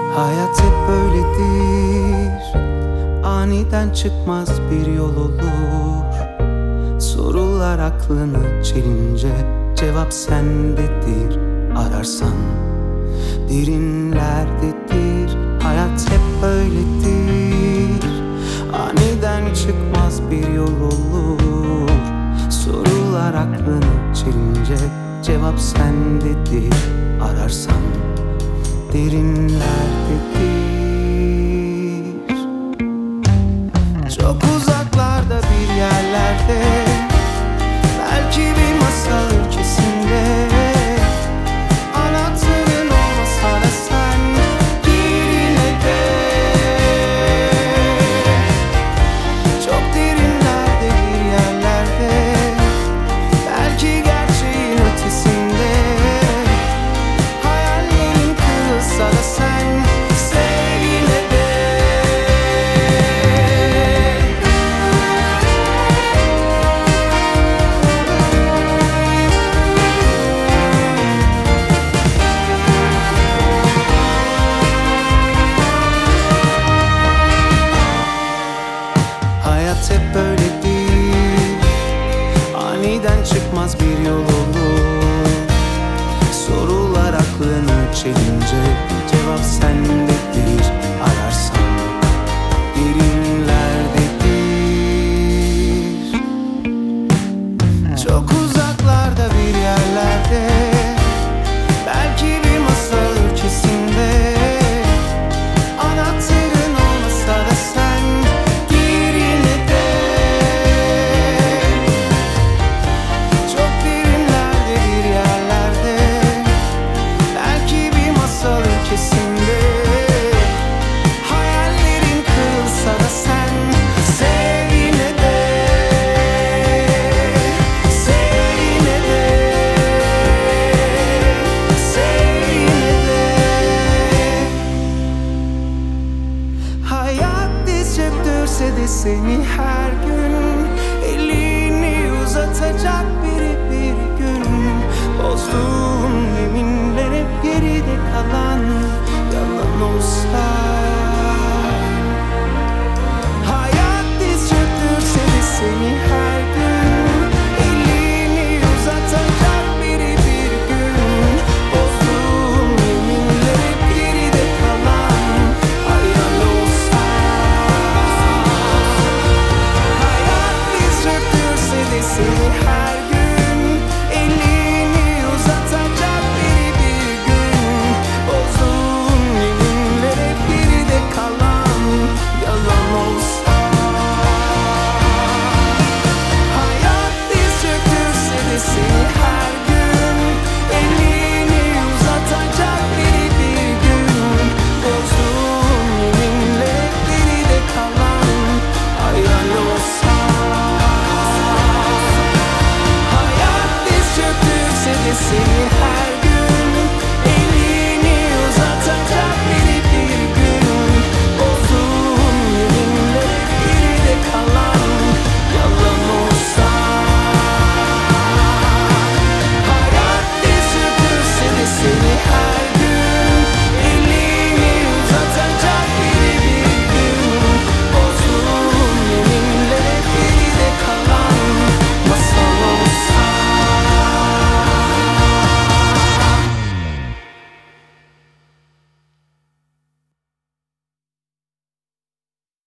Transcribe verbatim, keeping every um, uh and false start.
Hayat hep böyledir, aniden çıkmaz bir yol olur. Sorular aklını çelince cevap sendedir. Ararsan derinlerdedir. Hayat hep böyledir, aniden çıkmaz bir yol olur. Sorular aklını çelince cevap sendedir. Ararsan derinlerdedir. Çok uzaklarda bir yerlerde, belki bir masal ülkesinde, anahtarın olmasa da sen gir yine de. Çok derinlerde bir yerlerde, belki gerçeğin ötesinde, hayallerin kırılsa da sen sev yine de. Hayat hep böyledir, aniden çıkmaz bir yol olur. Sorular aklını çelince cevap sendedir. Ararsan derinlerdedir. Çok uzaklarda bir yerlerde, belki bir masal ülkesinde, anahtarın olmasa da sen gir yine de. Çok derinlerde bir yerlerde, belki bir masal ülkesinde, hayallerin kırılsa da sen sev yine de. Sev yine de. Sev yine de. Hayat diz çöktürse de seni her gün